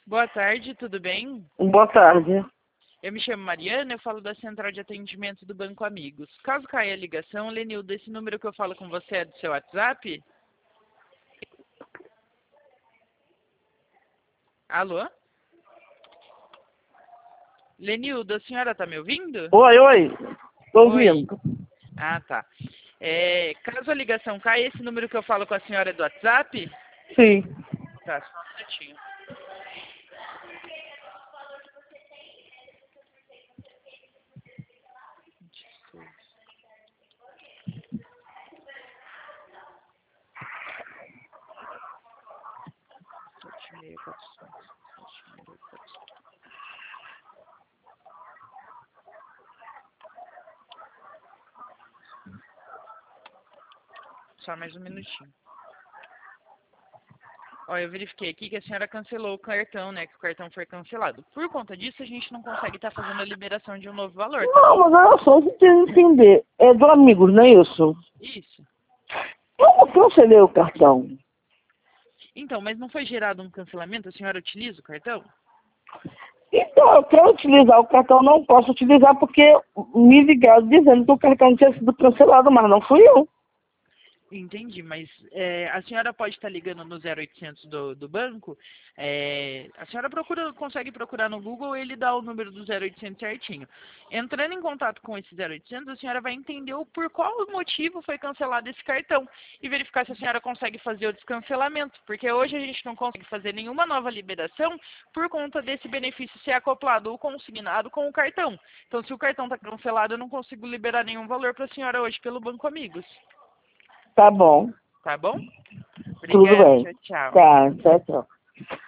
Boa tarde, tudo bem? Boa tarde. Eu me chamo Mariana, eu falo da Central de Atendimento do Banco Amigos. Caso caia a ligação, Lenildo, esse número que eu falo com você é do seu WhatsApp? Alô? Lenildo, a senhora está me ouvindo? Oi. Tô Oi. ouvindo. Ah, tá. Caso a ligação caia, esse número que eu falo com a senhora é do WhatsApp? Sim. Tá, só um minutinho. Só mais um minutinho. Ó, eu verifiquei aqui que a senhora cancelou o cartão, né? Que o cartão foi cancelado. Por conta disso, a gente não consegue estar fazendo a liberação de um novo valor, tá Não, bom? mas olha só, você tem que entender. É do Amigos, não é isso? Isso. Eu não cancelei o cartão. Então, mas não foi gerado um cancelamento? A senhora utiliza o cartão? Então, eu quero utilizar o cartão, não posso utilizar porque me ligaram dizendo que o cartão tinha sido cancelado, mas não fui eu. Entendi, mas a senhora pode estar ligando no 0800 do banco. A senhora consegue procurar no Google, ele dá o número do 0800 certinho. Entrando em contato com esse 0800, a senhora vai entender por qual motivo foi cancelado esse cartão e verificar se a senhora consegue fazer o descancelamento, porque hoje a gente não consegue fazer nenhuma nova liberação por conta desse benefício ser acoplado ou consignado com o cartão. Então, se o cartão está cancelado, eu não consigo liberar nenhum valor para a senhora hoje pelo Banco Amigos. Tá bom. Tá bom? Tudo Obrigada, bem. tchau, tchau. Tá, tchau, tchau.